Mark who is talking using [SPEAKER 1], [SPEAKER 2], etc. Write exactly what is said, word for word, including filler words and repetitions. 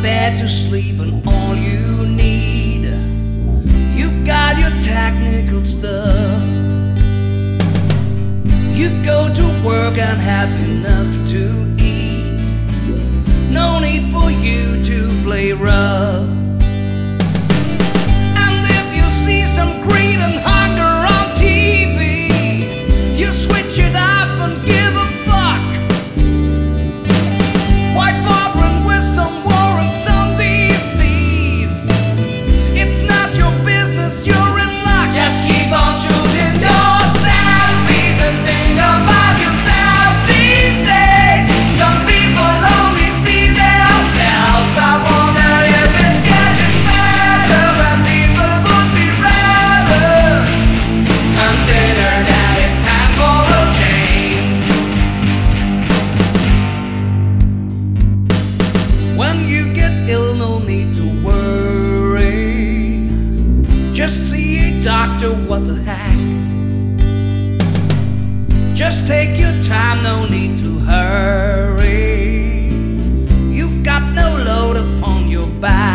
[SPEAKER 1] bed to sleep and all you need. You've got your technical stuff. You go to work and have enough to eat. No need for you to play rough. And if you see some greed and hunger on T V, you switch it up and give a fuck. White barbering with some war and some disease. It's not your business, you're in luck. Just keep on shooting your selfies and think about yourself these days. Some people only see themselves. I wonder if it's getting better and people would be rather consider that it's time for a change. When you get ill, no need to worry. Just see a doctor, what the heck. Just take your time, no need to hurry. You've got no load upon your back.